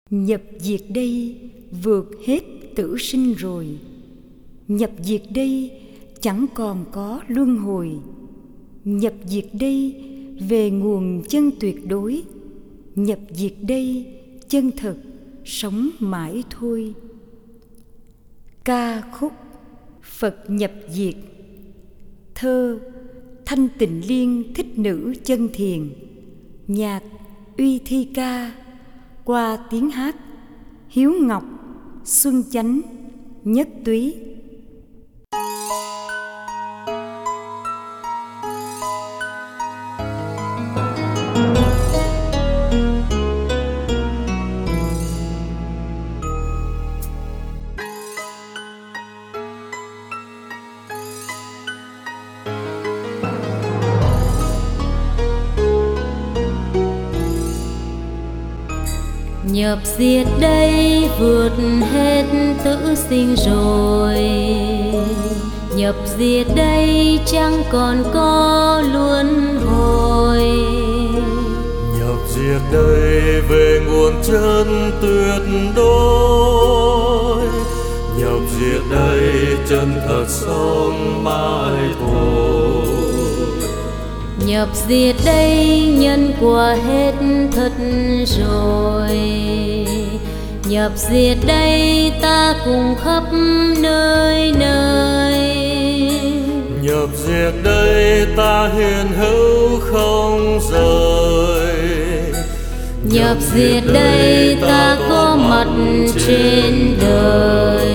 Nhập diệt đây vượt hết tử sinh rồi. Nhập diệt đây chẳng còn có luân hồi. Nhập diệt đây về nguồn chân tuyệt đối. Nhập diệt đây chân thật sống mãi thôi. Ca khúc Phật nhập diệt. Thơ Thanh Tịnh Liên Thích Nữ Chân Thiền. Nhạc Uy Thi Ca. Qua tiếng hát Hiếu Ngọc, Xuân Chánh, Nhất Túy. Nhập diệt đây vượt hết tử sinh rồi. Nhập diệt đây chẳng còn có luân hồi. Nhập diệt đây về nguồn chân tuyệt đối. Nhập diệt đây chân thật sống mãi thôi. Nhập diệt đây nhân quả hết thật rồi. Nhập diệt đây ta cùng khắp nơi nơi. Nhập diệt đây ta hiện hữu không rời. Nhập diệt đây ta có mặt trên đời.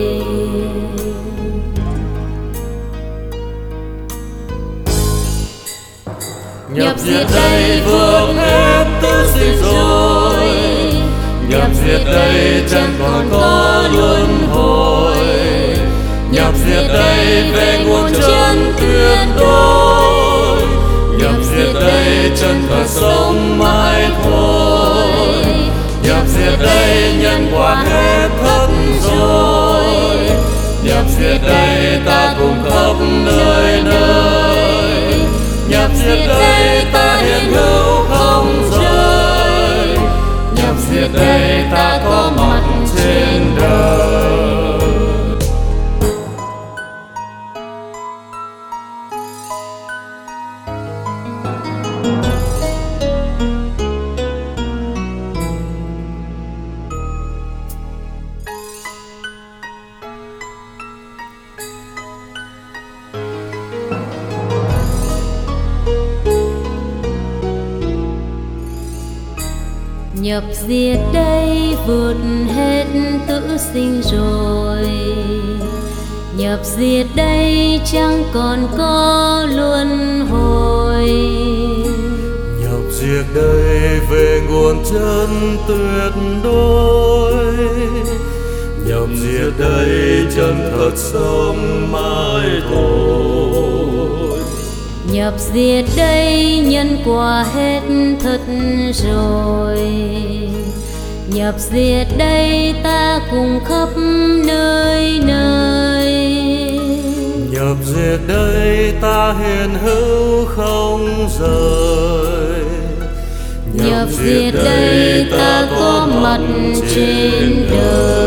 Nhập diệt đây vượt hết tử sinh rồi. Nhập diệt đây chẳng còn có luân hồi. Nhập diệt đây về nguồn chân tuyệt đối. Nhập diệt đây chân thật sống mãi thôi. Nhập diệt đây nhân quả hết thất rồi. Nhập diệt đây ta cùng khắp nơi nơi. Nhập diệt đây ta hiện hữu không rời. Nhập diệt đây ta có mặt trên đời. Nhập diệt đây vượt hết tử sinh rồi. Nhập diệt đây chẳng còn có luân hồi. Nhập diệt đây về nguồn chân tuyệt đối. Nhập diệt đây chân thật sống mãi thôi. Nhập diệt đây nhân quả hết thật rồi. Nhập diệt đây ta cùng khắp nơi nơi. Nhập diệt đây ta hiện hữu không rời. Nhập diệt đây ta có mặt trên đời.